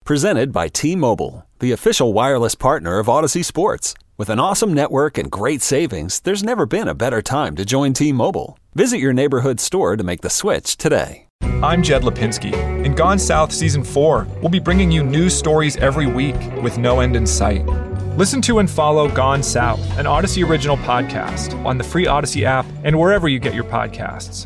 Presented by T-Mobile, the official wireless partner of Odyssey Sports. With an awesome network and great savings, there's never been a better time to join T-Mobile. Visit your neighborhood store to make the switch today. I'm Jed Lipinski. In Gone South Season 4, we'll be bringing you news stories every week with no end in sight. Listen to and follow Gone South, an Odyssey original podcast, on the free Odyssey app and wherever you get your podcasts.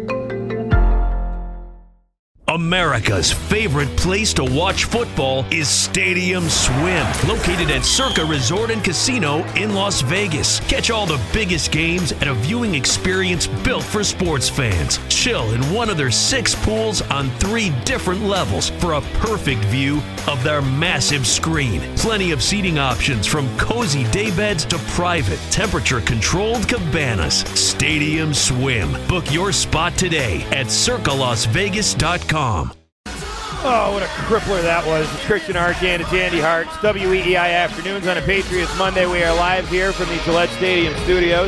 America's favorite place to watch football is Stadium Swim, located at Circa Resort and Casino in Las Vegas. Catch all the biggest games at a viewing experience built for sports fans. Chill in one of their 6 pools on 3 different levels for a perfect view of their massive screen. Plenty of seating options from cozy daybeds to private, temperature-controlled cabanas. Stadium Swim. Book your spot today at circalasvegas.com. Oh, what a crippler that was. It's Christian Arcand, it's Andy Hart. It's WEEI Afternoons on a Patriots Monday. We are live here from the Gillette Stadium studios.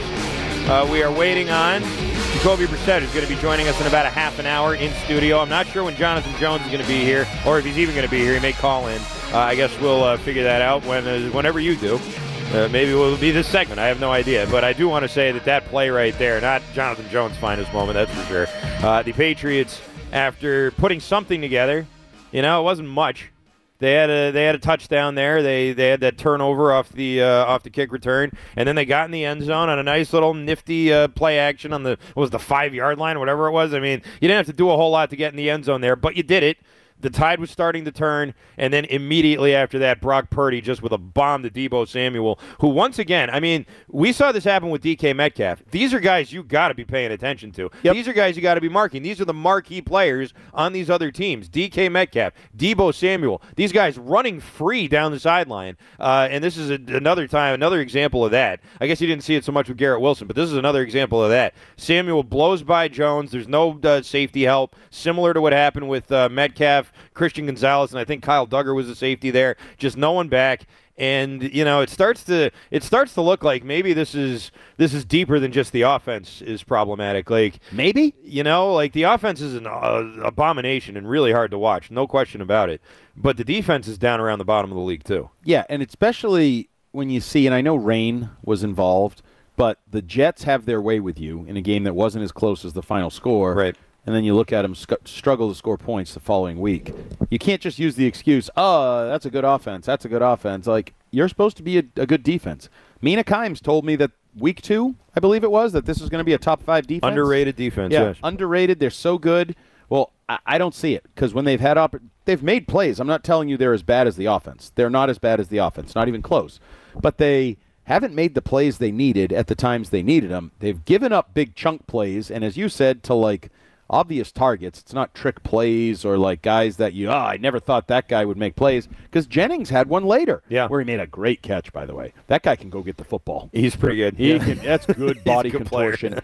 We are waiting on Jacoby Brissett, who's going to be joining us in about a half an hour in studio. I'm not sure when Jonathan Jones is going to be here, or if he's even going to be here. He may call in. I guess we'll figure that out whenever you do. Maybe it will be this segment. I have no idea. But I do want to say that play right there, not Jonathan Jones' finest moment, that's for sure. The Patriots, after putting something together, it wasn't much. They had a touchdown there. They had that turnover off the kick return, and then they got in the end zone on a nice little nifty play action on the 5-yard line, whatever it was. I mean, you didn't have to do a whole lot to get in the end zone there, but you did it. The tide was starting to turn, and then immediately after that, Brock Purdy just with a bomb to Deebo Samuel, who once again, I mean, we saw this happen with DK Metcalf. These are guys you got to be paying attention to. Yep. These are guys you got to be marking. These are the marquee players on these other teams. DK Metcalf, Deebo Samuel, these guys running free down the sideline, and this is another example of that. I guess you didn't see it so much with Garrett Wilson, but this is another example of that. Samuel blows by Jones. There's no safety help, similar to what happened with Metcalf, Christian Gonzalez, and I think Kyle Duggar was the safety there. Just no one back, and it starts to look like maybe this is deeper than just the offense is problematic. Like maybe like the offense is an abomination and really hard to watch, no question about it. But the defense is down around the bottom of the league too. Yeah, and especially when you see, and I know rain was involved, but the Jets have their way with you in a game that wasn't as close as the final score. Right. And then you look at them struggle to score points the following week. You can't just use the excuse, that's a good offense. That's a good offense. Like, you're supposed to be a good defense. Mina Kimes told me that week 2, I believe it was, that this is going to be a top 5 defense. Underrated defense, yeah. Yes. Underrated. They're so good. Well, I don't see it because when they've had they've made plays. I'm not telling you they're as bad as the offense. They're not as bad as the offense, not even close. But they haven't made the plays they needed at the times they needed them. They've given up big chunk plays, and as you said, to like obvious targets. It's not trick plays or like guys that I never thought that guy would make plays, because Jennings had one later where he made a great catch, by the way. That guy can go get the football. He's pretty good. That's good body contortion.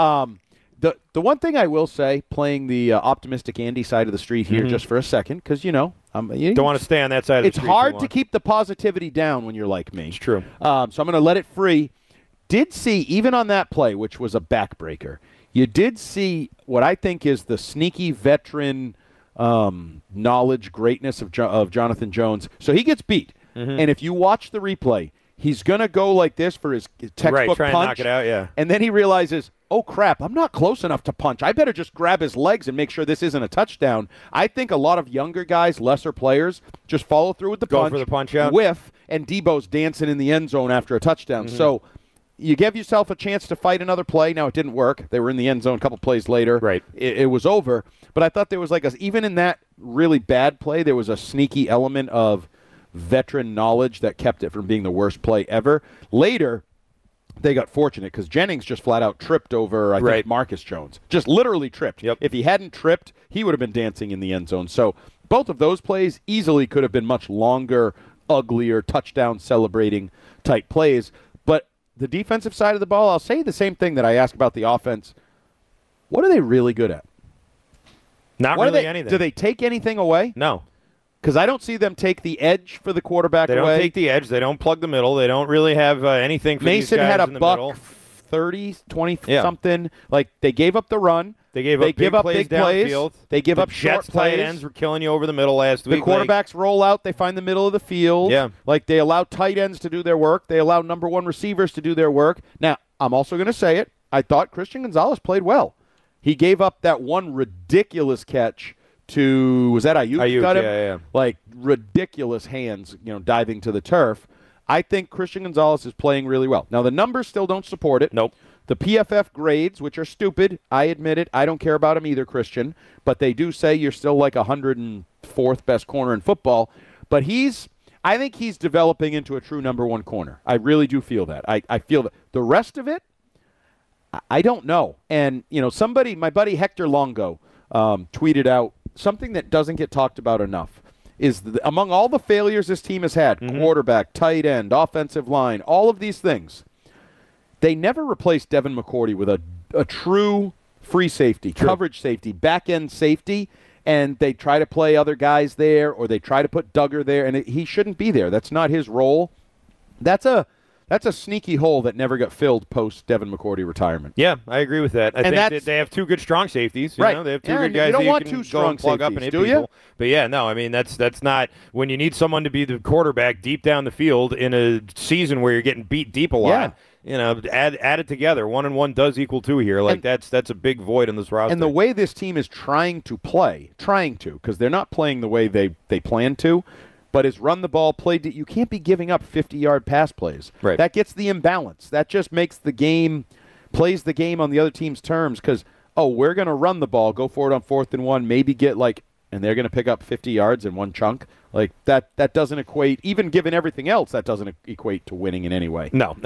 The one thing I will say, playing the optimistic Andy side of the street here just for a second, because you don't want to stay on that side of the street. It's hard to keep the positivity down when you're like me. It's true. So I'm going to let it free. Did see, even on that play, which was a backbreaker, you did see what I think is the sneaky veteran knowledge, greatness of Jonathan Jones. So he gets beat. Mm-hmm. And if you watch the replay, he's going to go like this for his textbook try punch. And knock it out, yeah. And then he realizes, oh, crap, I'm not close enough to punch. I better just grab his legs and make sure this isn't a touchdown. I think a lot of younger guys, lesser players, just follow through with the punch. Go for the punch out. Whiff, and Debo's dancing in the end zone after a touchdown. Mm-hmm. So you give yourself a chance to fight another play. Now, it didn't work. They were in the end zone a couple plays later. Right. It was over. But I thought there was even in that really bad play, there was a sneaky element of veteran knowledge that kept it from being the worst play ever. Later, they got fortunate because Jennings just flat out tripped over, I think, Marcus Jones. Just literally tripped. Yep. If he hadn't tripped, he would have been dancing in the end zone. So both of those plays easily could have been much longer, uglier, touchdown celebrating type plays. But the defensive side of the ball, I'll say the same thing that I ask about the offense. What are they really good at? Not really anything. Do they take anything away? No. Because I don't see them take the edge for the quarterback away. They don't take the edge. They don't plug the middle. They don't really have anything for Mason these guys had a in the buck middle. 30, 20 something. Like, they gave up the run. They gave up big plays downfield. They give up Jets short plays. tight ends were killing you over the middle last week. The quarterbacks roll out. They find the middle of the field. Yeah. Like, they allow tight ends to do their work. They allow number one receivers to do their work. Now, I'm also going to say it. I thought Christian Gonzalez played well. He gave up that one ridiculous catch to, was that Ayuk? Ayuk, got him? yeah. Like, ridiculous hands, diving to the turf. I think Christian Gonzalez is playing really well. Now, the numbers still don't support it. Nope. The PFF grades, which are stupid, I admit it. I don't care about them either, Christian. But they do say you're still like 104th best corner in football. But I think he's developing into a true number one corner. I really do feel that. I feel that. The rest of it, I don't know. And, my buddy Hector Longo tweeted out something that doesn't get talked about enough. Is among all the failures this team has had, quarterback, tight end, offensive line, all of these things, they never replaced Devin McCourty with a true free safety, coverage safety, back-end safety, and they try to play other guys there, or they try to put Duggar there, and he shouldn't be there. That's not his role. That's a sneaky hole that never got filled post Devin McCourty retirement. Yeah, I agree with that. I think that they have two good strong safeties. Right. They have two good guys. You don't want can two strong plug safeties, up and hit do people. you? But yeah, no. I mean, that's not when you need someone to be the quarterback deep down the field in a season where you're getting beat deep a lot. Add it together. 1 and 1 does equal 2 here. Like, that's a big void in this roster. And the way this team is trying to, because they're not playing the way they plan to, but is run the ball, played it. You can't be giving up 50-yard pass plays. Right. That gets the imbalance. That just makes the game, plays the game on the other team's terms because, we're going to run the ball, go for it on 4th and 1, maybe get and they're going to pick up 50 yards in one chunk. Like, that doesn't equate, even given everything else, that doesn't equate to winning in any way. No.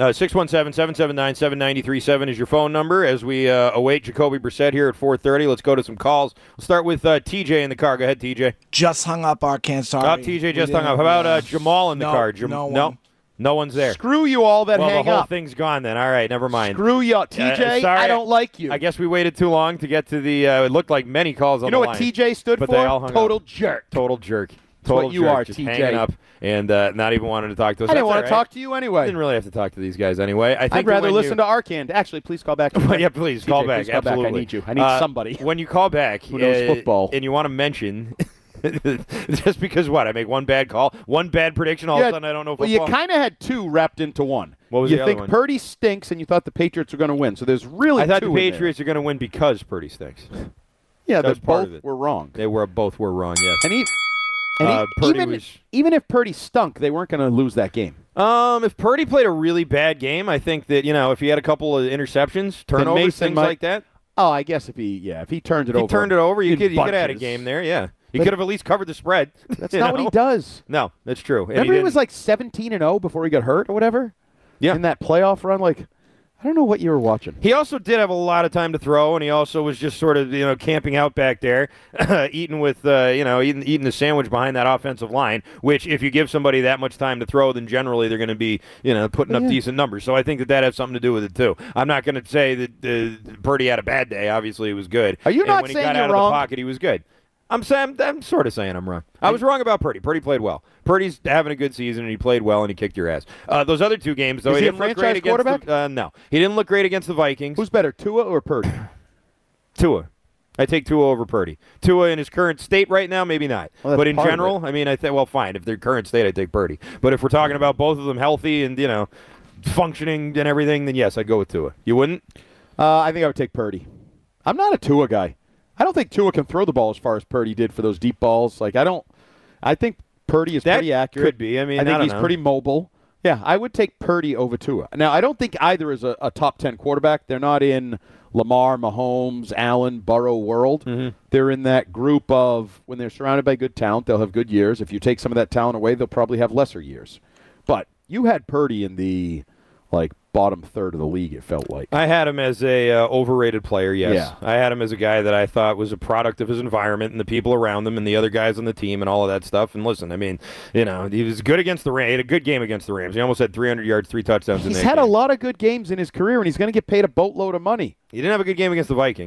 617-779-7937 is your phone number as we await Jacoby Brissett here at 4:30. Let's go to some calls. We'll start with TJ in the car. Go ahead, TJ. Just hung up, Arkansas. TJ just hung up. How about Jamal in the car? No one's there. Screw you all that hang up. The whole thing's gone then. All right, never mind. Screw you. TJ, sorry, I don't like you. I guess we waited too long to get to the it looked like many calls on the line. You know what TJ stood for? They all hung Total up. jerk. Total jerk. Total what you jerk, are, just TJ. Hanging up and not even wanting to talk to us. I didn't want to talk to you anyway. Didn't really have to talk to these guys anyway. I'd rather listen to Arcand. Actually, please call back. Yeah, please call back. Please call Absolutely. back. I need you. I need somebody. When you call back, who knows football, and you want to mention. Just because what? I make one bad call, one bad prediction, all of a sudden I don't know football. Well, you kind of had two wrapped into one. What was you the other think one? Purdy stinks, and you thought the Patriots were going to win. So there's really I thought two the Patriots are going to win because Purdy stinks. Yeah, that was part both of it. were wrong. They both were wrong. Yes. Even if Purdy stunk, they weren't going to lose that game. If Purdy played a really bad game, I think that if he had a couple of interceptions, turnovers, things like that. Oh, I guess if he turned it over. You could have had a game there. Yeah. He could have at least covered the spread. That's not what he does. No, that's true. Remember he was like 17-0 before he got hurt or whatever? Yeah. In that playoff run, I don't know what you were watching. He also did have a lot of time to throw, and he also was just sort of, camping out back there, eating the sandwich behind that offensive line, which if you give somebody that much time to throw, then generally they're going to be, putting up decent numbers. So I think that has something to do with it, too. I'm not going to say that Purdy had a bad day. Obviously, he was good. Are you not saying you're wrong? When he got out of the pocket, he was good. I'm sort of saying I'm wrong. I was wrong about Purdy. Purdy played well. Purdy's having a good season, and he played well, and he kicked your ass. Those other two games, though, he didn't look great against quarterback? No, he didn't look great against the Vikings. Who's better, Tua or Purdy? Tua. I take Tua over Purdy. Tua in his current state right now, maybe not. Well, but in general, I mean, fine. If they're current state, I take Purdy. But if we're talking about both of them healthy and functioning and everything, then yes, I'd go with Tua. You wouldn't? I think I would take Purdy. I'm not a Tua guy. I don't think Tua can throw the ball as far as Purdy did for those deep balls. I think Purdy is pretty accurate. Could be. I mean, I think he's know. pretty mobile. Yeah, I would take Purdy over Tua. Now, I don't think either is a top 10 quarterback. They're not in Lamar, Mahomes, Allen, Burrow world. Mm-hmm. They're in that group of when they're surrounded by good talent, they'll have good years. If you take some of that talent away, they'll probably have lesser years. But you had Purdy in the bottom third of the league, it felt like. I had him as a overrated player, yes. Yeah. I had him as a guy that I thought was a product of his environment and the people around him and the other guys on the team and all of that stuff. And listen, I mean, he was good against the Rams. He had a good game against the Rams. He almost had 300 yards, 3 touchdowns in that game. He's had a lot of good games in his career, and he's going to get paid a boatload of money. He didn't have a good game against the Vikings.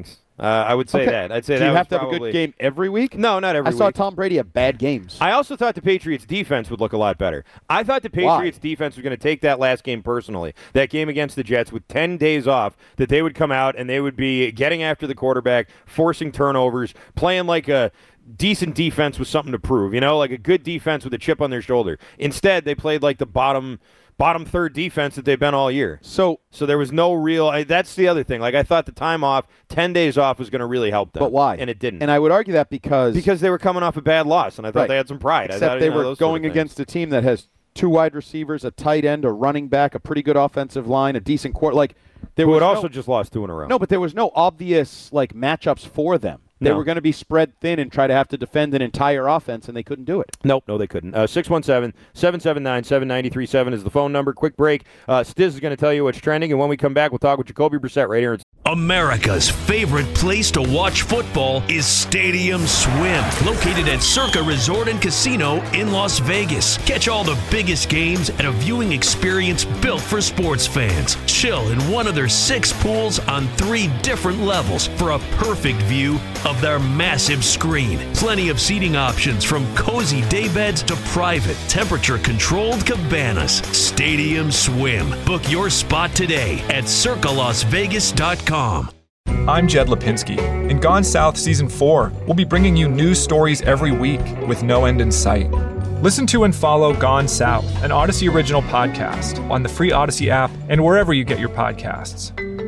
I would say that. I'd say Do that you was have to have a probably... good game every week? No, not every I week. saw Tom Brady have bad games. I also thought the Patriots' defense would look a lot better. I thought the Patriots' defense was going to take that last game personally, that game against the Jets with 10 days off, that they would come out and they would be getting after the quarterback, forcing turnovers, playing like a decent defense with something to prove, like a good defense with a chip on their shoulder. Instead, they played like the bottom third defense that they've been all year. So there was no real that's the other thing. Like, I thought the time off, 10 days off was going to really help them. But why? And it didn't. And I would argue that because they were coming off a bad loss, and I thought they had some pride. Except they were going against a team that has 2 wide receivers, a tight end, a running back, a pretty good offensive line, a decent quarter. Like, they would also just lost 2 in a row. No, but there was no obvious matchups for them. They were going to be spread thin and try to have to defend an entire offense, and they couldn't do it. No, they couldn't. 617-779-7937 is the phone number. Quick break. Stiz is going to tell you what's trending, and when we come back, we'll talk with Jacoby Brissett right here. America's favorite place to watch football is Stadium Swim, located at Circa Resort and Casino in Las Vegas. Catch all the biggest games at a viewing experience built for sports fans. Chill in one of their 6 pools on 3 different levels for a perfect view of their massive screen. Plenty of seating options from cozy daybeds to private, temperature-controlled cabanas. Stadium Swim. Book your spot today at circalasvegas.com. I'm Jed Lipinski. In Gone South Season 4, we'll be bringing you news stories every week with no end in sight. Listen to and follow Gone South, an Odyssey original podcast, on the free Odyssey app and wherever you get your podcasts.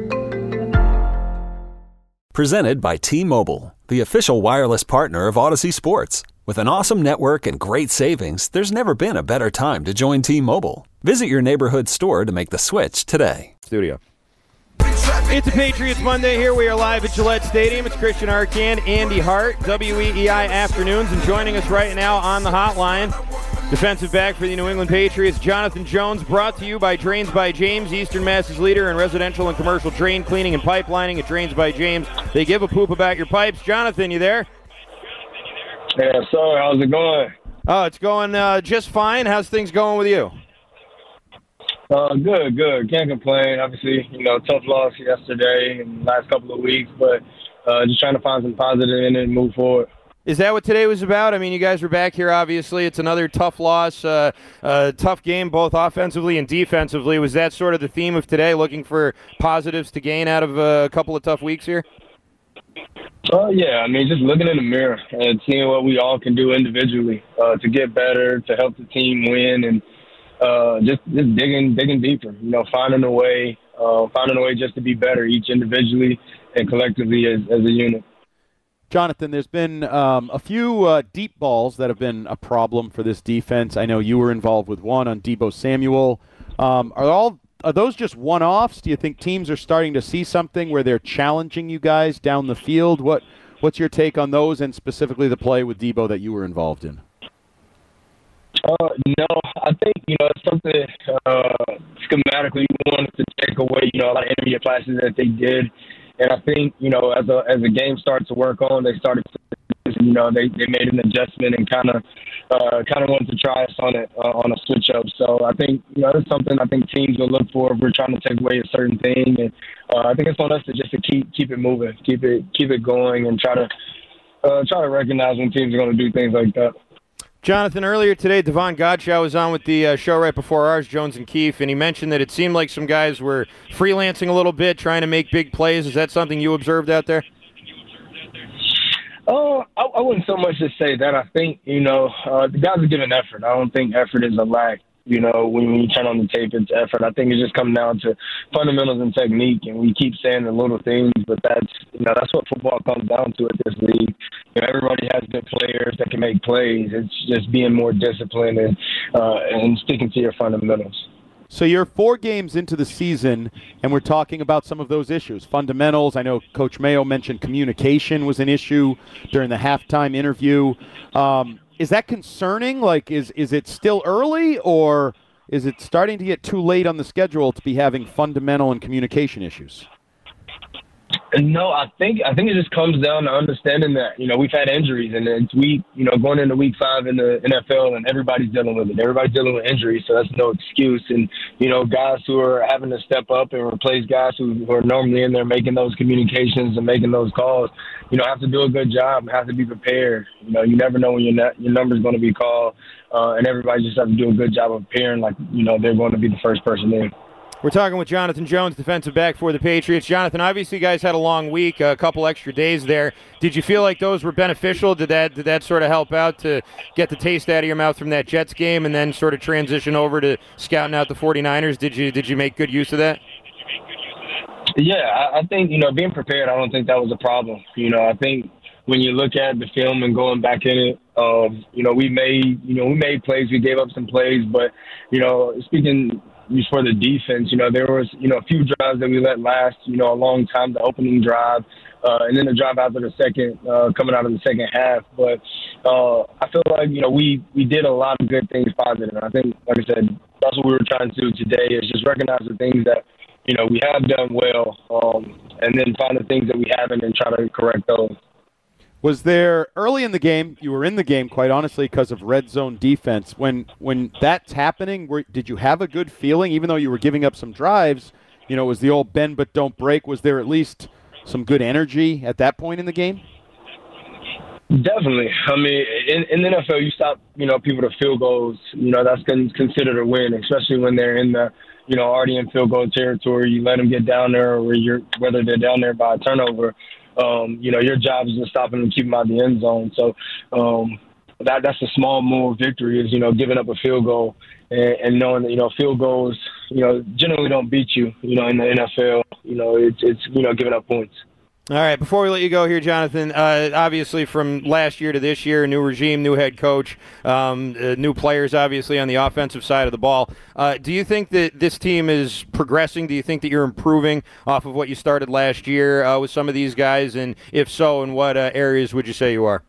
Presented by T-Mobile, the official wireless partner of Odyssey Sports. With an awesome network and great savings, there's never been a better time to join T-Mobile. Visit your neighborhood store to make the switch today. Studio. It's a Patriots Monday here. We are live at Gillette Stadium. It's Christian Arcand, Andy Hart, WEEI Afternoons, and joining us right now on the hotline, defensive back for the New England Patriots, Jonathan Jones, brought to you by Drains by James, Eastern Mass's leader in residential and commercial drain cleaning and pipelining at Drains by James. They give a poop about your pipes. Jonathan, you there? Yeah, sir. How's it going? Oh, it's going just fine. How's things going with you? Good. Can't complain. Obviously, tough loss yesterday and the last couple of weeks, but just trying to find some positive in it and move forward. Is that what today was about? I mean, you guys were back here, obviously. It's another tough loss, tough game both offensively and defensively. Was that sort of the theme of today, looking for positives to gain out of a couple of tough weeks here? Yeah. I mean, just looking in the mirror and seeing what we all can do individually to get better, to help the team win, and just digging deeper, finding a way just to be better, each individually and collectively as a unit. Jonathan, there's been a few deep balls that have been a problem for this defense. I know you were involved with one on Deebo Samuel. Are those just one-offs? Do you think teams are starting to see something where they're challenging you guys down the field? What's your take on those, and specifically the play with Deebo that you were involved in? No, I think, it's something schematically we wanted to take away, a lot of intermediate classes that they did. And I think, as the game started to work on, they started to, they made an adjustment and kind of wanted to try us on it, on a switch up. So I think, it's something I think teams will look for if we're trying to take away a certain thing. And I think it's on us to keep it moving, keep it going, and try to recognize when teams are going to do things like that. Jonathan, earlier today, Devon Godchaux was on with the show right before ours, Jones and Keefe, and he mentioned that it seemed like some guys were freelancing a little bit, trying to make big plays. Is that something you observed out there? I wouldn't so much just say that. I think, the guys are giving effort. I don't think effort is a lack. When you turn on the tape, it's effort. I think it's just coming down to fundamentals and technique, and we keep saying the little things, but that's what football comes down to at this league. Everybody has good players that can make plays. It's just being more disciplined and sticking to your fundamentals. So you're 4 games into the season, and we're talking about some of those issues. Fundamentals, I know Coach Mayo mentioned communication was an issue during the halftime interview. Is that concerning? Like, is it still early, or is it starting to get too late on the schedule to be having fundamental and communication issues? No, I think it just comes down to understanding that, we've had injuries, and it's going into week 5 in the NFL, and everybody's dealing with it. Everybody's dealing with injuries, so that's no excuse. And, guys who are having to step up and replace guys who are normally in there making those communications and making those calls, have to do a good job, have to be prepared. You never know when your number's going to be called, and everybody just have to do a good job of preparing like, they're going to be the first person in. We're talking with Jonathan Jones, defensive back for the Patriots. Jonathan, obviously you guys had a long week, a couple extra days there. Did you feel like those were beneficial? Did that sort of help out to get the taste out of your mouth from that Jets game and then sort of transition over to scouting out the 49ers? Did you make good use of that? Yeah, I think, being prepared, I don't think that was a problem. I think when you look at the film and going back in it, we made plays, we gave up some plays, but, speaking for the defense, there was, a few drives that we let last, a long time, the opening drive, and then the drive after the second, coming out of the second half. But I feel like, we did a lot of good things positive. And I think, like I said, that's what we were trying to do today is just recognize the things that, we have done well, and then find the things that we haven't and try to correct those. Was there early in the game, you were in the game, quite honestly, because of red zone defense. When that's happening, did you have a good feeling, even though you were giving up some drives, it was the old bend but don't break. Was there at least some good energy at that point in the game? Definitely. I mean, in the NFL, you stop, people to field goals. That's considered a win, especially when they're in the, already in field goal territory. You let them get down there, or whether they're down there by a turnover. Your job is to stop them and keep them out of the end zone. So that's a small moral victory is, giving up a field goal and knowing that, field goals, generally don't beat you, in the NFL. It's giving up points. All right, before we let you go here, Jonathan, obviously from last year to this year, new regime, new head coach, new players obviously on the offensive side of the ball. Do you think that this team is progressing? Do you think that you're improving off of what you started last year with some of these guys? And if so, in what areas would you say you are?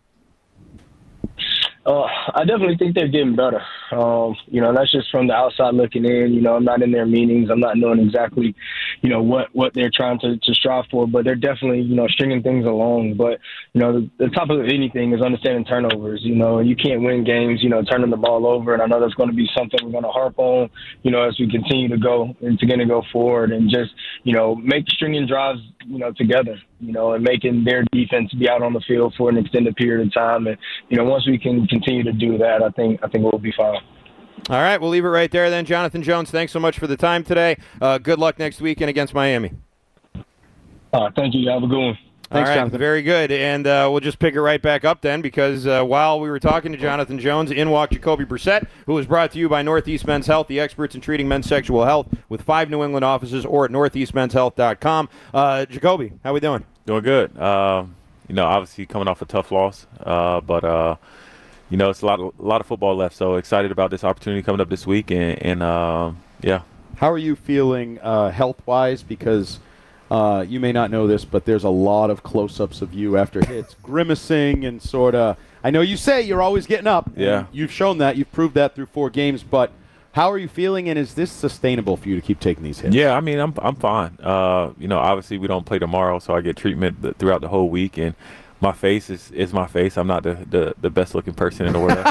I definitely think they're getting better. That's just from the outside looking in. I'm not in their meetings. I'm not knowing exactly, what they're trying to strive for. But they're definitely, stringing things along. But, the top of anything is understanding turnovers. You can't win games, turning the ball over. And I know that's going to be something we're going to harp on, as we continue to go and to go forward and just, make stringing drives, together, and making their defense be out on the field for an extended period of time. And, once we can continue to do that, I think we'll be fine. All right, we'll leave it right there then. Jonathan Jones, thanks so much for the time today. Good luck next weekend against Miami. Thank you. Have a good one. Thanks, Jonathan. Very good. And we'll just pick it right back up then because while we were talking to Jonathan Jones, in walked Jacoby Brissett, who was brought to you by Northeast Men's Health, the experts in treating men's sexual health with 5 New England offices or at northeastmenshealth.com. Jacoby, how we doing? Doing good. Obviously coming off a tough loss, but it's a lot of football left, so excited about this opportunity coming up this week, and yeah. How are you feeling health-wise? Because you may not know this, but there's a lot of close-ups of you after hits, grimacing and sort of. I know you say you're always getting up. Yeah. You've shown that. You've proved that through 4 games. But how are you feeling, and is this sustainable for you to keep taking these hits? Yeah, I mean, I'm fine. Obviously we don't play tomorrow, so I get treatment throughout the whole week, and my face is my face. I'm not the best-looking person in the world.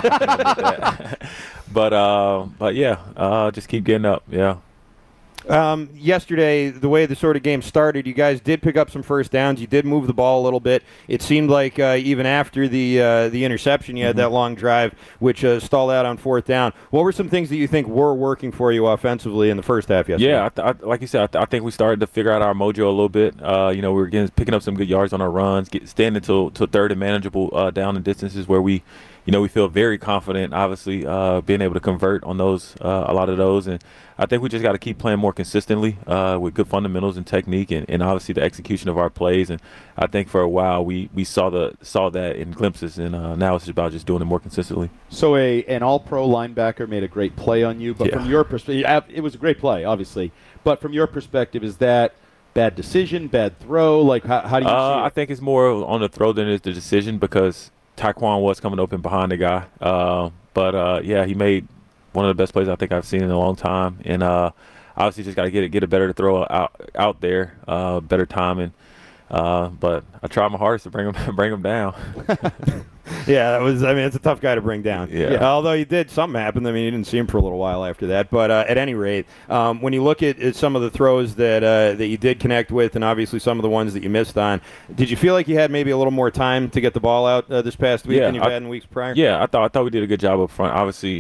But yeah, just keep getting up. Yeah. Yesterday, the way the sort of game started, you guys did pick up some first downs. You did move the ball a little bit. It seemed like even after the interception, you had that long drive, which stalled out on 4th down. What were some things that you think were working for you offensively in the first half yesterday? Yeah, like you said, I think we started to figure out our mojo a little bit. We were picking up some good yards on our runs, standing to 3rd and manageable down and distances where we feel very confident, obviously, being able to convert on those, a lot of those. And I think we just got to keep playing more consistently with good fundamentals and technique and obviously the execution of our plays. And I think for a while we saw that in glimpses, and now it's about just doing it more consistently. So an all-pro linebacker made a great play on you, but from your perspective, it was a great play, obviously. But from your perspective, is that bad decision, bad throw? Like, how do you see it? I think it's more on the throw than it is the decision because Tyquan was coming open behind the guy. But he made one of the best plays I think I've seen in a long time. And obviously just got to get it better to throw out there, better timing. But I tried my hardest to bring him down. Yeah, that was. I mean, it's a tough guy to bring down. Yeah. Although something happened. I mean, you didn't see him for a little while after that. But at any rate, when you look at some of the throws that you did connect with, and obviously some of the ones that you missed on, did you feel like you had maybe a little more time to get the ball out this past week than you've had in weeks prior? Yeah, I thought we did a good job up front. Obviously,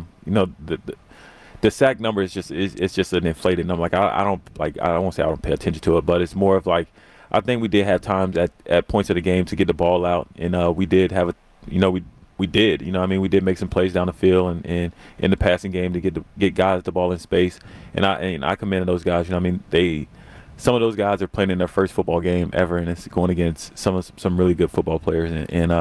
the sack number is just an inflated number. Like I won't say I don't pay attention to it, but it's more of like, I think we did have times at points of the game to get the ball out, and we did have we did. You know, I mean, we did make some plays down the field and in the passing game to get guys the ball in space, and I commend those guys. You know, I mean, some of those guys are playing in their first football game ever, and it's going against some really good football players, and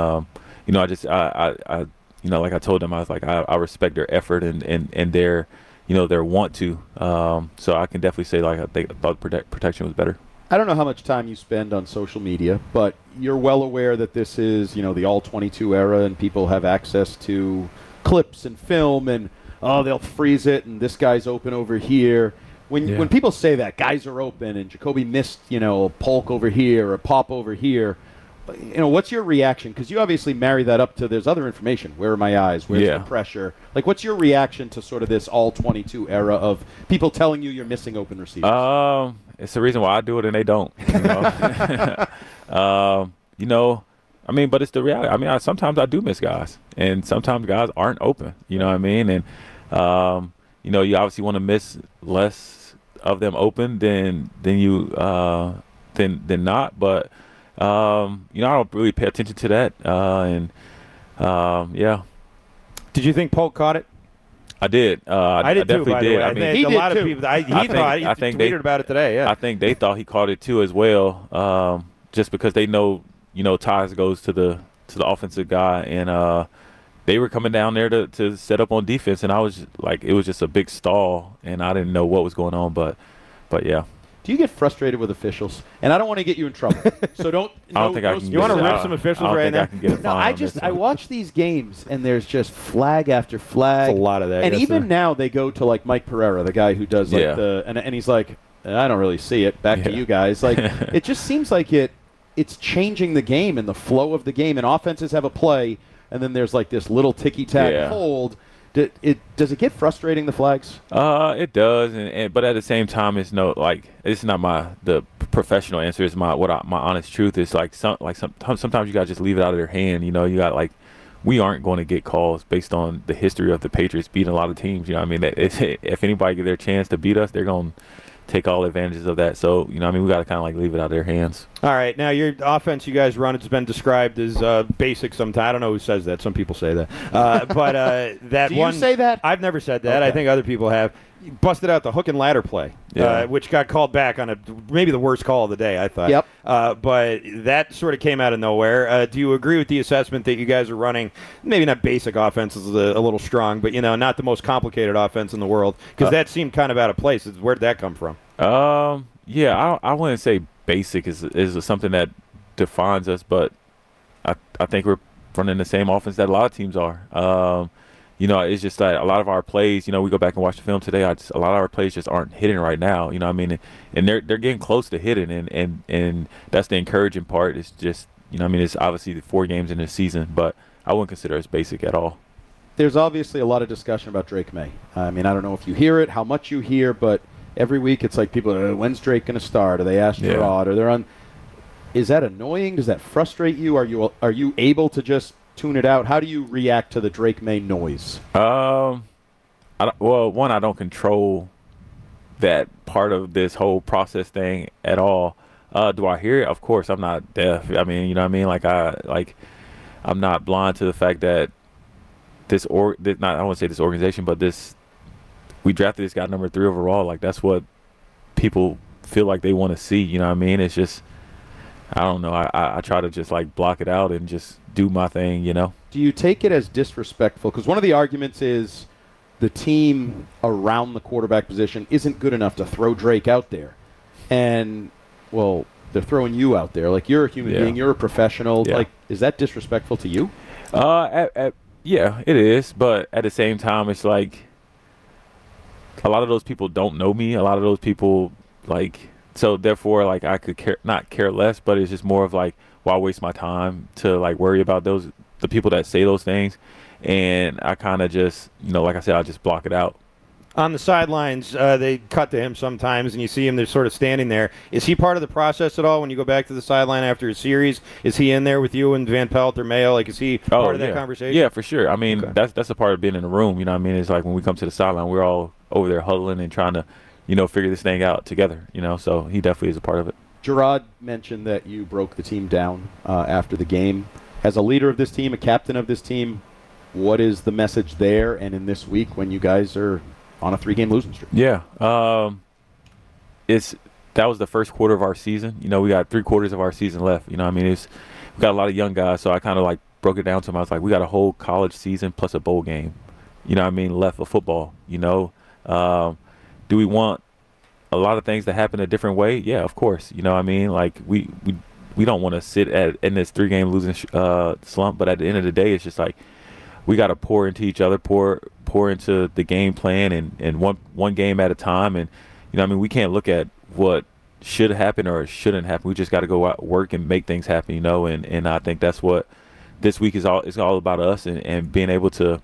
I like I told them, I was like, I respect their effort and their their want to. So I can definitely say, like, I thought protection was better. I don't know how much time you spend on social media, but you're well aware that this is, the All-22 era, and people have access to clips and film, and, they'll freeze it, and this guy's open over here. When people say that, guys are open, and Jacoby missed, Polk over here or pop over here, what's your reaction? Because you obviously marry that up to there's other information. Where are my eyes? Where's the pressure? Like, what's your reaction to sort of this All-22 era of people telling you you're missing open receivers? It's the reason why I do it and they don't. I mean, but it's the reality. I mean, sometimes I do miss guys, and sometimes guys aren't open. You know what I mean? And you obviously want to miss less of them open than not. But I don't really pay attention to that. Did you think Polk caught it? I did. I did definitely too, by the way. I mean, he did lot too. Of people. He tweeted about it today. Yeah. I think they thought he caught it too as well, just because they know ties goes to the offensive guy, and they were coming down there to set up on defense, and I was like, it was just a big stall, and I didn't know what was going on, but yeah. Do you get frustrated with officials? And I don't want to get you in trouble, so don't. I don't think I can. You want to rip some officials right now? I can get a fine I watch these games, and there's just flag after flag. It's a lot of that. And even now, they go to like Mike Pereira, the guy who does like and he's like, I don't really see it. Back to you guys. Like, it just seems like it's changing the game and the flow of the game. And offenses have a play, and then there's like this little ticky-tack hold. Does it get frustrating, the flags? It does, but at the same time, it's not the professional answer. It's my honest truth. Is sometimes you gotta just leave it out of their hand. You got we aren't going to get calls based on the history of the Patriots beating a lot of teams. You know what I mean? If anybody get their chance to beat us, they're going to take all advantages of that. So, we got to kind of leave it out of their hands. All right. Now, your offense you guys run, it's been described as basic sometimes. I don't know who says that. Some people say that. But that Do one. Do you say that? I've never said that. Okay. I think other people have. You busted out the hook and ladder play, which got called back on maybe the worst call of the day, I thought. Yep. But that sort of came out of nowhere. Do you agree with the assessment that you guys are running, maybe not basic offense is a little strong, but, not the most complicated offense in the world? Because that seemed kind of out of place. Where did that come from? I wouldn't say basic is something that defines us, but I think we're running the same offense that a lot of teams are. It's just that a lot of our plays, we go back and watch the film today, a lot of our plays just aren't hitting right now, I mean? And they're getting close to hitting, and that's the encouraging part. It's just, it's obviously the 4 games in the season, but I wouldn't consider it basic at all. There's obviously a lot of discussion about Drake May. I mean, I don't know if you hear it, how much you hear, but every week it's like people are, when's Drake going to start? Are they asked Gerard? Or they're on. Is that annoying? Does that frustrate you? Are you able to just tune it out? How do you react to the Drake May noise? I don't control that part of this whole process thing at all. Do I hear it? Of course, I'm not deaf. I mean, you know what I mean? I'm not blind to the fact that I won't say this organization, but we drafted this guy number 3 overall. That's what people feel like they want to see. You know what I mean? It's just, I don't know. I try to just block it out and just do my thing, Do you take it as disrespectful? Because one of the arguments is the team around the quarterback position isn't good enough to throw Drake out there. And, well, they're throwing you out there. You're a human being. You're a professional. Yeah. Is that disrespectful to you? Yeah, it is. But at the same time, it's a lot of those people don't know me. A lot of those people, so therefore, like, I could not care less, but it's just more of like, why waste my time to like worry about the people that say those things, and I kind of just, like I said, I just block it out. On the sidelines, they cut to him sometimes, and you see him, they're sort of standing there. Is he part of the process at all when you go back to the sideline after a series? Is he in there with you and Van Pelt or Mayo? Like, is he part of that conversation? Yeah, for sure. I mean, that's a part of being in the room. You know what I mean? It's like when we come to the sideline, we're all over there huddling and trying to, figure this thing out together, so he definitely is a part of it. Gerard mentioned that you broke the team down after the game. As a leader of this team, a captain of this team, what is the message there and in this week when you guys are on a 3-game losing streak? Yeah. That was the first quarter of our season. We got 3 quarters of our season left. We got a lot of young guys, so I kind of like broke it down to them. I was like, we got a whole college season plus a bowl game, left of football. Do we want a lot of things to happen a different way? Yeah, of course. Like we don't want to sit in this 3-game losing slump, but at the end of the day, it's just like we got to pour into each other, pour into the game plan, and one game at a time. And we can't look at what should happen or shouldn't happen. We just got to go out, work, and make things happen. And I think that's what this week is all about us, and being able to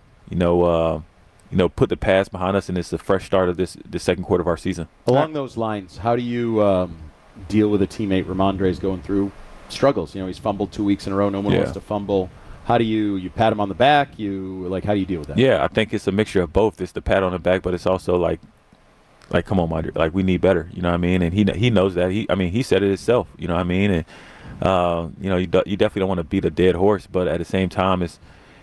put the past behind us, and it's the fresh start of this second quarter of our season. Along those lines, how do you deal with a teammate? Ramondre's going through struggles. He's fumbled 2 weeks in a row. No one wants to fumble. How do you pat him on the back? How do you deal with that? Yeah, I think it's a mixture of both. It's the pat on the back, but it's also like come on, Mondre, like we need better. And he knows that. He said it himself. And you definitely don't want to beat a dead horse, but at the same time, it's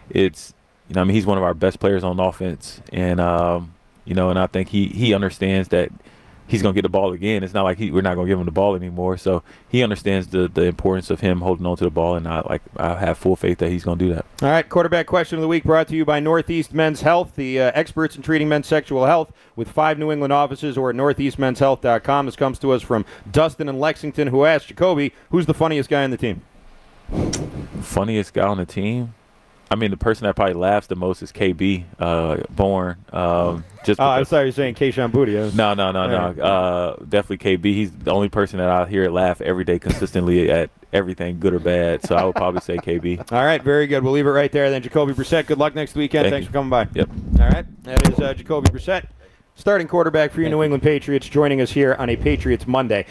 he's one of our best players on offense, and and I think he understands that he's going to get the ball again. It's not like we're not going to give him the ball anymore. So he understands the importance of him holding on to the ball, and I have full faith that he's going to do that. All right, quarterback question of the week brought to you by Northeast Men's Health, the experts in treating men's sexual health, with 5 New England offices or at northeastmenshealth.com. This comes to us from Dustin in Lexington, who asked, Jacoby, who's the funniest guy on the team? Funniest guy on the team? The person that probably laughs the most is KB Bourne. I thought you were saying Kayshon Boutte. No. Definitely KB. He's the only person that I hear laugh every day consistently at everything, good or bad. So I would probably say KB. All right, very good. We'll leave it right there then. Jacoby Brissett, good luck next weekend. Thanks for coming by. Yep. All right, that is Jacoby Brissett, starting quarterback for your New England Patriots, joining us here on a Patriots Monday.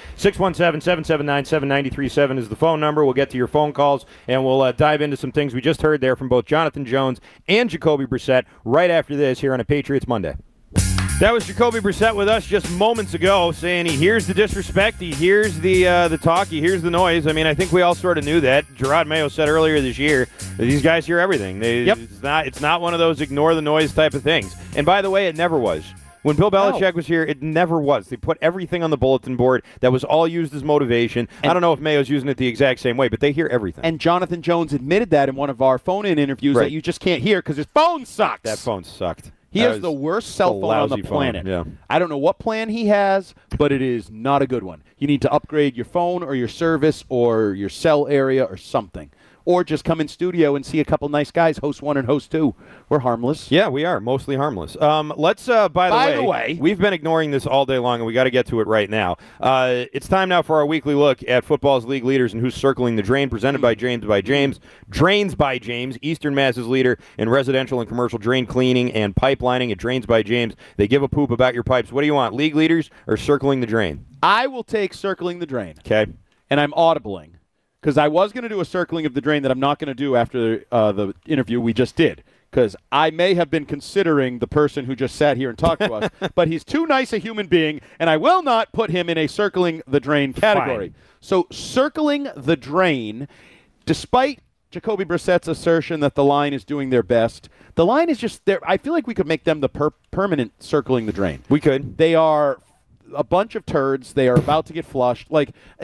617-779-7937 is the phone number. We'll get to your phone calls, and we'll dive into some things we just heard there from both Jonathan Jones and Jacoby Brissett right after this here on a Patriots Monday. That was Jacoby Brissett with us just moments ago, saying he hears the disrespect, he hears the talk, he hears the noise. I think we all sort of knew that. Gerard Mayo said earlier this year that these guys hear everything. It's not one of those ignore the noise type of things. And by the way, it never was. When Bill Belichick was here, it never was. They put everything on the bulletin board. That was all used as motivation. I don't know if Mayo's using it the exact same way, but they hear everything. And Jonathan Jones admitted that in one of our phone-in interviews that you just can't hear because his phone sucks. That phone sucked. He has the worst cell phone on the planet. Yeah. I don't know what plan he has, but it is not a good one. You need to upgrade your phone or your service or your cell area or something. Or just come in studio and see a couple nice guys, host 1 and host 2. We're harmless. Yeah, we are. Mostly harmless. Let's, by the way, we've been ignoring this all day long, and we got to get to it right now. It's time now for our weekly look at football's league leaders and who's circling the drain, presented by Drains by James, Eastern Mass's leader in residential and commercial drain cleaning and pipelining at Drains by James. They give a poop about your pipes. What do you want, league leaders or circling the drain? I will take circling the drain. Okay. And I'm audibling. Because I was going to do a circling of the drain that I'm not going to do after the interview we just did. Because I may have been considering the person who just sat here and talked to us. But he's too nice a human being, and I will not put him in a circling the drain category. Fine. So circling the drain, despite Jacoby Brissett's assertion that the line is doing their best, the line is just there. I feel like we could make them the permanent circling the drain. We could. They are a bunch of turds. They are about to get flushed.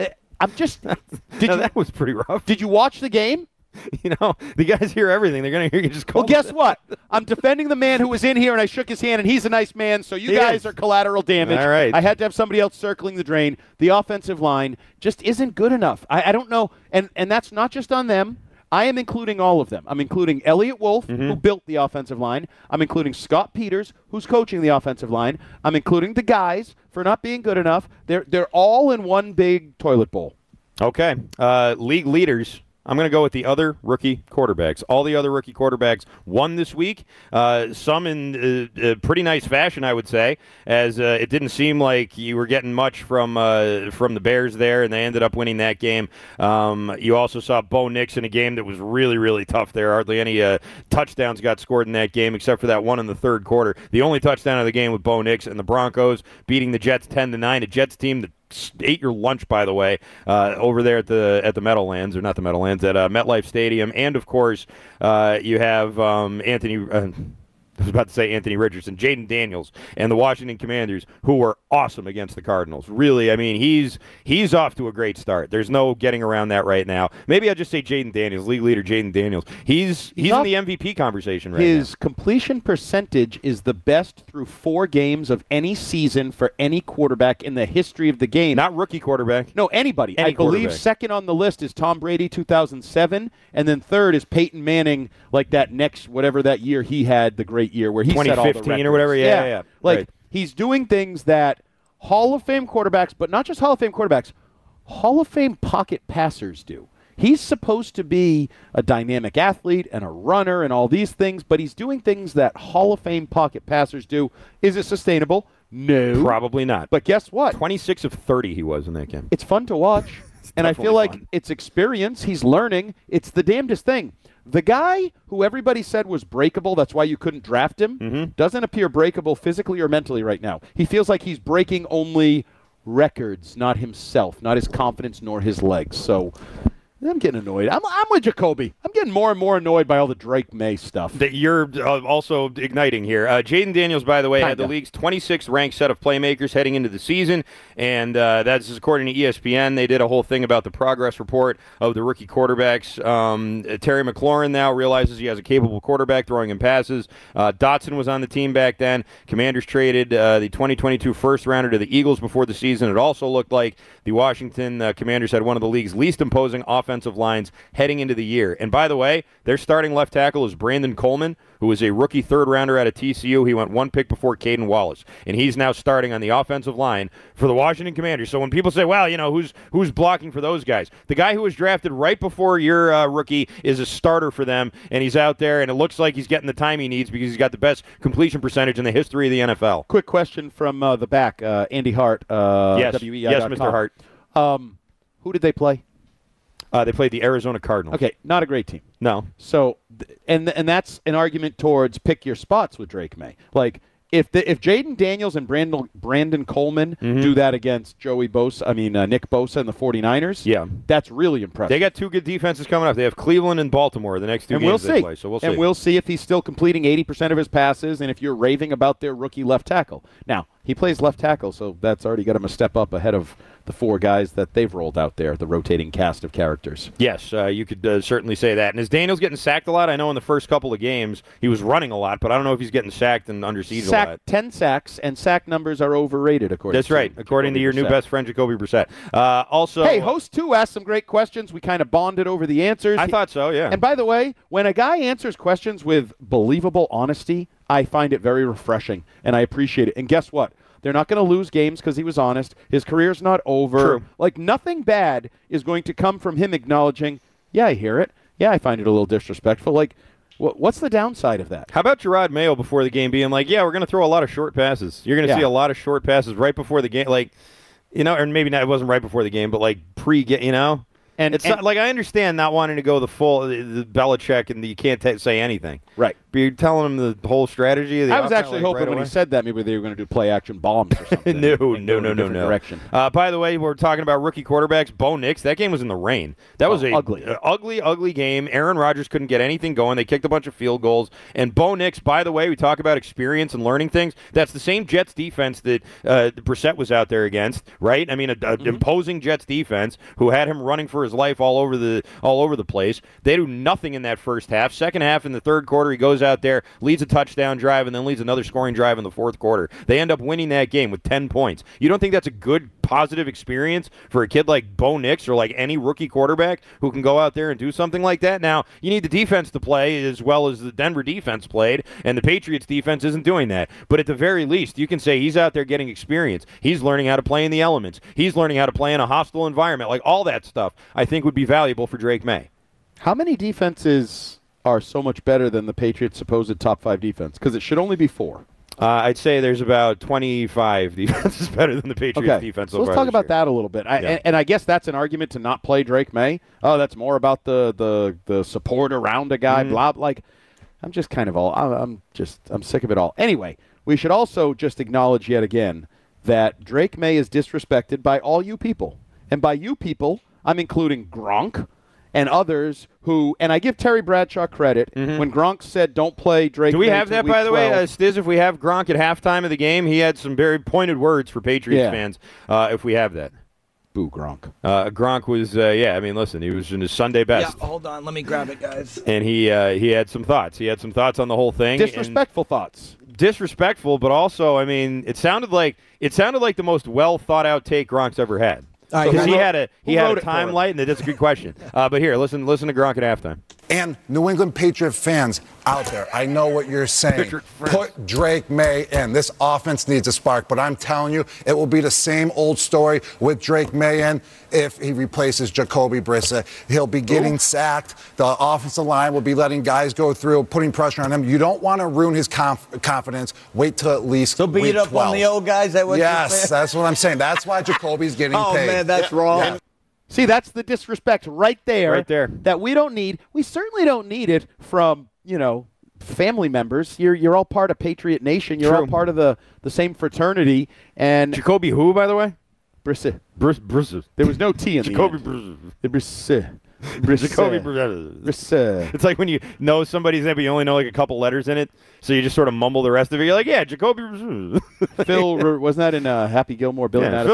That was pretty rough. Did you watch the game? The guys hear everything. They're going to hear you just call. Well, guess what? I'm defending the man who was in here, and I shook his hand, and he's a nice man, so you guys are collateral damage. All right. I had to have somebody else circling the drain. The offensive line just isn't good enough. I don't know, and that's not just on them. I am including all of them. I'm including Elliott Wolf, who built the offensive line. I'm including Scott Peters, who's coaching the offensive line. I'm including the guys for not being good enough. They're all in one big toilet bowl. Okay. League leaders. I'm going to go with the other rookie quarterbacks. All the other rookie quarterbacks won this week, some in pretty nice fashion, I would say, as it didn't seem like you were getting much from the Bears there, and they ended up winning that game. You also saw Bo Nix in a game that was really, really tough there. Hardly any touchdowns got scored in that game except for that one in the third quarter. The only touchdown of the game with Bo Nix and the Broncos beating the Jets 10-9, a Jets team that ate your lunch, by the way, over there at the Meadowlands, or not the Meadowlands, at MetLife Stadium. And, of course, you have I was about to say Anthony Richardson, Jaden Daniels, and the Washington Commanders, who were awesome against the Cardinals. Really, I mean, he's off to a great start. There's no getting around that right now. Maybe I'll just say Jaden Daniels, league leader Jaden Daniels. He's in the MVP conversation right now. His completion percentage is the best through 4 games of any season for any quarterback in the history of the game. Not rookie quarterback. No, anybody. Any I believe quarterback. second on the list is Tom Brady, 2007, and then third is Peyton Manning, like that next, whatever that year he had, the great year where he set all the 2015 or records. whatever. Yeah. Like, Right. he's doing things that Hall of Fame quarterbacks, but not just Hall of Fame quarterbacks, Hall of Fame pocket passers do. He's supposed to be a dynamic athlete and a runner and all these things, but he's doing things that Hall of Fame pocket passers do. Is it sustainable? No. Probably not. But guess what? 26 of 30 he was in that game. It's fun to watch, and I feel definitely like fun. it's experience. He's learning. It's the damnedest thing. The guy who everybody said was breakable, that's why you couldn't draft him, doesn't appear breakable physically or mentally right now. He feels like he's breaking only records, not himself, not his confidence nor his legs. So I'm getting annoyed. I'm with Jacoby. I'm getting more and more annoyed by all the Drake May stuff. That you're also igniting here. Jaden Daniels, by the way, had the Kinda. league's 26th ranked set of playmakers heading into the season, and that's according to ESPN. They did a whole thing about the progress report of the rookie quarterbacks. Terry McLaurin now realizes he has a capable quarterback throwing him passes. Dotson was on the team back then. Commanders traded the 2022 first rounder to the Eagles before the season. It also looked like the Washington Commanders had one of the league's least imposing offensive lines heading into the year. And by the way, their starting left tackle is Brandon Coleman, who was a rookie third-rounder out of TCU. He went one pick before Caden Wallace, and he's now starting on the offensive line for the Washington Commanders. So when people say, well, you know, who's blocking for those guys? The guy who was drafted right before your rookie is a starter for them, and he's out there, and it looks like he's getting the time he needs because he's got the best completion percentage in the history of the NFL. Quick question from the back, Andy Hart. Yes, WEI.com. Mr. Hart. Who did they play? They played the Arizona Cardinals. Okay, not a great team. No. So, and that's an argument towards pick your spots with Drake May. Like, if Jaden Daniels and Brandon Coleman do that against Nick Bosa and the 49ers, Yeah. that's really impressive. They got 2 good defenses coming up. They have Cleveland and Baltimore the next 2 and games we'll they see. play. So we'll see. And we'll see if he's still completing 80% of his passes and if you're raving about their rookie left tackle. Now, he plays left tackle, so that's already got him a step up ahead of the 4 guys that they've rolled out there, the rotating cast of characters. Yes, you could certainly say that. And is Daniels getting sacked a lot? I know in the first couple of games he was running a lot, but I don't know if he's getting sacked and under siege a lot. 10 sacks, and sack numbers are overrated, according That's right, according to your new Brissett. best friend, Jacoby Brissett. Also, Hey, host 2 asked some great questions. We kind of bonded over the answers. I thought so, yeah. And by the way, when a guy answers questions with believable honesty, I find it very refreshing, and I appreciate it. And guess what? They're not going to lose games because he was honest. His career's not over. True. Like, nothing bad is going to come from him acknowledging, yeah, I hear it. Yeah, I find it a little disrespectful. Like, what's the downside of that? How about Gerard Mayo before the game being like, yeah, we're going to throw a lot of short passes. You're going to see a lot of short passes right before the game. Like, you know, or maybe not, it wasn't right before the game, but like pre-game, you know? And It's not, like, I understand not wanting to go the full the Belichick and you can't say anything. Right. But you're telling him the whole strategy of the I was offense, actually like, hoping right when away? he said that maybe they were going to do play-action bombs or something. No. and go in a different direction. By the way, we're talking about rookie quarterbacks. Bo Nix, that game was in the rain. That was ugly game. Aaron Rodgers couldn't get anything going. They kicked a bunch of field goals. And Bo Nix, by the way, we talk about experience and learning things. That's the same Jets defense that Brissett was out there against, right? I mean, an imposing Jets defense who had him running for his life all over the place. They do nothing in that first half. Second half in the third quarter, quarter. He goes out there, leads a touchdown drive, and then leads another scoring drive in the fourth quarter. They end up winning that game with 10 points. You don't think that's a good, positive experience for a kid like Bo Nix or like any rookie quarterback who can go out there and do something like that? Now, you need the defense to play as well as the Denver defense played, and the Patriots defense isn't doing that. But at the very least, you can say he's out there getting experience. He's learning how to play in the elements. He's learning how to play in a hostile environment. Like, all that stuff, I think, would be valuable for Drake May. How many defenses are so much better than the Patriots' supposed top 5 defense? Because it should only be 4. I'd say there's about 25 defenses better than the Patriots defense. So let's talk about that a little bit. And I guess that's an argument to not play Drake May. Oh, that's more about the support around a guy. Blah. Like, I'm just kind of I'm sick of it all. Anyway, we should also just acknowledge yet again that Drake May is disrespected by all you people. And by you people, I'm including Gronk and others who, and I give Terry Bradshaw credit, when Gronk said don't play Drake May. Do we have that, by the way, Stiz? If we have Gronk at halftime of the game, he had some very pointed words for Patriots fans, if we have that. Boo, Gronk. Gronk was, listen, he was in his Sunday best. Yeah, hold on. Let me grab it, guys. And he had some thoughts. He had some thoughts on the whole thing. Disrespectful thoughts. Disrespectful, but also, I mean, it sounded like the most well-thought-out take Gronk's ever had. Because he had a timeline, and that's a good question. But here, listen to Gronk at halftime. And New England Patriot fans out there, I know what you're saying. Put Drake May in. This offense needs a spark, but I'm telling you, it will be the same old story with Drake May in if he replaces Jacoby Brissett. He'll be getting sacked. The offensive line will be letting guys go through, putting pressure on him. You don't want to ruin his confidence. Wait till at least So beat week up 12. on the old guys? That what Yes, that's what I'm saying. That's why Jacoby's getting paid. Oh, man, that's wrong. Yeah. See, that's the disrespect right there. Right there. That we don't need. We certainly don't need it from, family members. You're all part of Patriot Nation. You're all part of the same fraternity. And Jacoby who, by the way? Brissett. Brissett. There was no T in Jacoby the end. Brissett. Brissett. Jacoby Brissett. Brissett. It's like when you know somebody's name, but you only know like a couple letters in it, so you just sort of mumble the rest of it. You're like, yeah, Jacoby Brissett. Phil, wasn't that in Happy Gilmore? Billy Madison.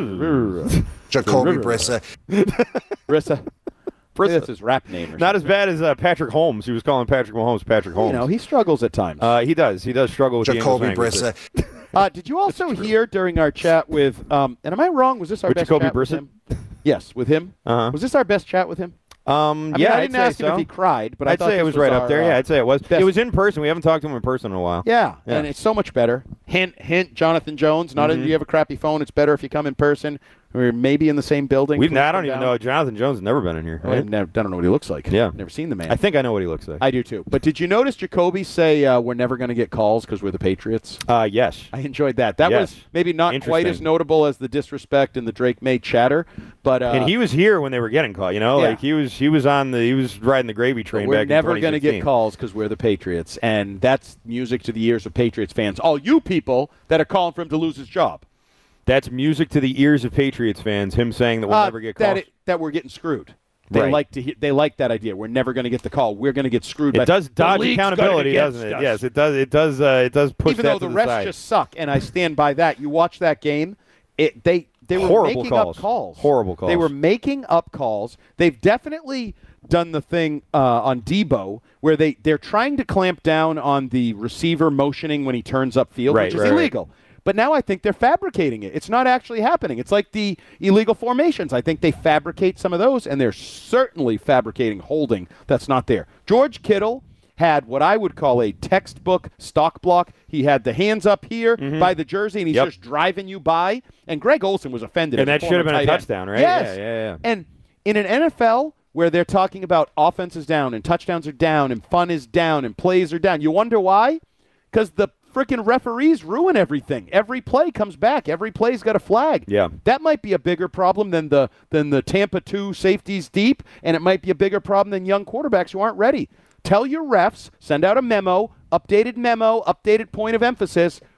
Phil Jacoby Brissett. Brissett. That's his rap name. Or Not as bad as Patrick Holmes. He was calling Patrick Mahomes Patrick Holmes. He struggles at times. He does. He does struggle with Jacoby the English language. Brissett. Did you also hear during our chat with, and am I wrong? Was this our With best Jacoby chat with Brissett? him? Yes, with him. Uh-huh. Was this our best chat with him? I didn't ask him if he cried, but I'd say it was right up there. Yeah, I'd say it was. best. It was in person. We haven't talked to him in person in a while. Yeah, and it's so much better. Hint, Jonathan Jones. Not if you have a crappy phone, it's better if you come in person. Or maybe in the same building. I don't even know. Jonathan Jones has never been in here. Right? I don't know what he looks like. Yeah. Never seen the man. I think I know what he looks like. I do too. But did you notice Jacoby say we're never going to get calls because we're the Patriots? Yes. I enjoyed that. That was maybe not quite as notable as the disrespect and the Drake May chatter, but and he was here when they were getting called. Like he was riding the gravy train. We're back never going to get calls because we're the Patriots, and that's music to the ears of Patriots fans. All you people that are calling for him to lose his job. That's music to the ears of Patriots fans. Him saying that we'll never get calls. That we're getting screwed. They Right. They like that idea. We're never going to get the call. We're going to get screwed. It does dodge accountability, doesn't it? Yes, it does. It does push even that though to the the refs side. just suck, and I stand by that. You watch that game. They were Horrible making calls. up calls. Horrible calls. They were making up calls. They've definitely done the thing on Debo where they're trying to clamp down on the receiver motioning when he turns upfield, which is illegal. But now I think they're fabricating it. It's not actually happening. It's like the illegal formations. I think they fabricate some of those, and they're certainly fabricating holding that's not there. George Kittle had what I would call a textbook stock block. He had the hands up here by the jersey, and he's just driving you by. And Greg Olsen was offended. And that should have been a touchdown, right? Yes. Yeah. And in an NFL where they're talking about offense is down and touchdowns are down and fun is down and plays are down, you wonder why? Because the freaking referees ruin everything. Every play comes back. Every play's got a flag. Yeah. That might be a bigger problem than the Tampa 2 safeties deep, and it might be a bigger problem than young quarterbacks who aren't ready. Tell your refs, send out a memo, updated point of emphasis.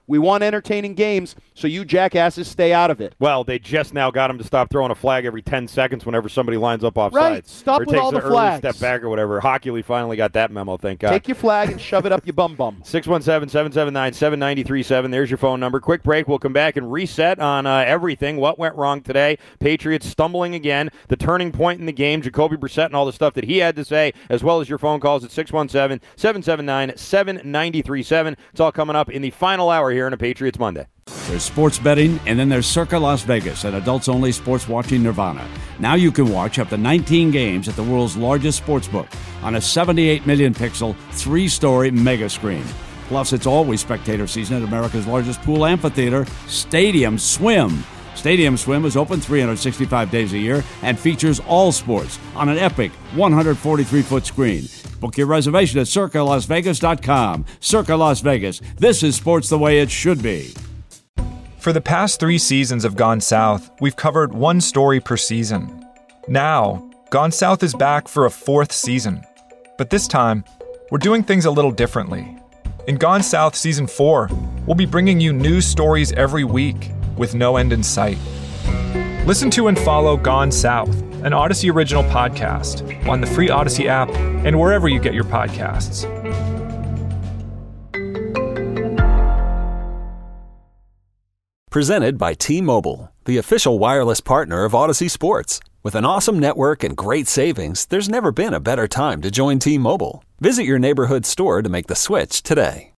We want entertaining games, so you jackasses stay out of it. Well, they just now got him to stop throwing a flag every 10 seconds whenever somebody lines up offside. Right, stop or with all the takes an flags. early step back or whatever. Hockey League finally got that memo, thank God. Take your flag and shove it up your bum. 617-779-7937. There's your phone number. Quick break. We'll come back and reset on everything. What went wrong today? Patriots stumbling again. The turning point in the game. Jacoby Brissett and all the stuff that he had to say, as well as your phone calls at 617-779-7937. It's all coming up in the final hour here on a Patriots Monday. There's sports betting, and then there's Circa Las Vegas, an adults-only sports watching nirvana. Now you can watch up to 19 games at the world's largest sportsbook on a 78 million pixel, 3-story mega screen. Plus, it's always spectator season at America's largest pool amphitheater, Stadium Swim. Stadium Swim is open 365 days a year and features all sports on an epic 143-foot screen. Book your reservation at CircaLasVegas.com. Circa Las Vegas. This is sports the way it should be. For the past 3 seasons of Gone South, we've covered one story per season. Now, Gone South is back for a 4th season. But this time, we're doing things a little differently. In Gone South Season 4, we'll be bringing you new stories every week with no end in sight. Listen to and follow Gone South, an Odyssey original podcast, on the free Odyssey app and wherever you get your podcasts. Presented by T-Mobile, the official wireless partner of Odyssey Sports. With an awesome network and great savings, there's never been a better time to join T-Mobile. Visit your neighborhood store to make the switch today.